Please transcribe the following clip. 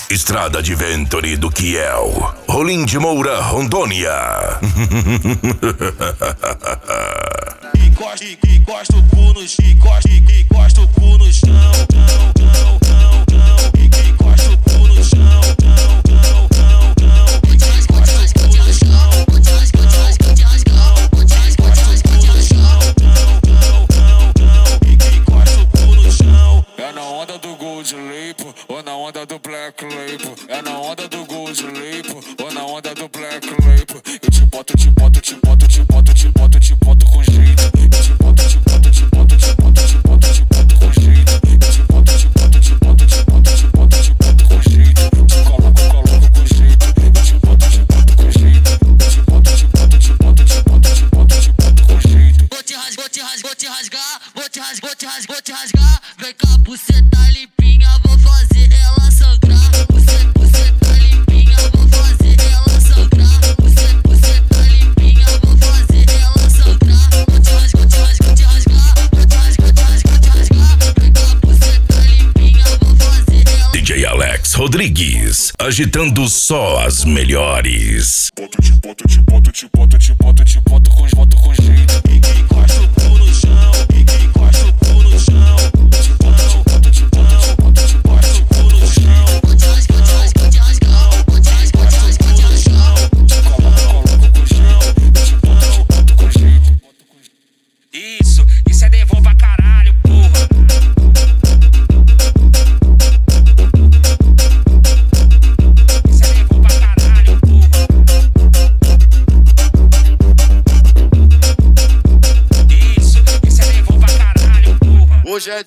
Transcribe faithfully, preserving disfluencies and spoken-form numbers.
Estrada de Venturi do Kiel, Rolim de Moura, Rondônia. Encosta, encosta o cu no chão, encosta, encosta o cu no chão, não, não, não, não, encosta o cu no chão, não, não, não, não, encosta o cu no chão, encosta o cu no chão, não, não, não, não, encosta o cu no chão. É na onda do Gold Label ou na onda do Black Label? É na onda do Gold Label ou na onda do Black Label? Eu te boto, te boto, te boto, te boto, te boto, te boto com jeito. Eu te boto, te boto, te boto, te boto, te boto, te boto com jeito. Eu te boto, te boto, te boto, te boto, te boto, te boto com jeito. Te coloco, coloco com jeito. Eu te boto, te boto com jeito. Eu te boto, te boto, te boto, te boto, te boto, te boto com jeito. Vou te rasgar, vou te rasgar, vou te rasgar, vou te rasgar, vou te rasgar, vou te rasgar. Vem cá, buceta limpinha, vou fazer ela sangrar. Buceta, buceta limpinha, vou fazer ela sangrar. Buceta, buceta limpinha, vou fazer ela sangrar. Vou te rasgar, vou te rasgar, vou te rasgar, vou te rasgar, vou te rasgar, vou te rasgar. Vem cá, buceta limpinha, vou fazer ela. D J Alex Rodrigues, agitando só as melhores. Boto, te boto, te boto, te boto, te boto, te boto com, boto com jeito. Encosta o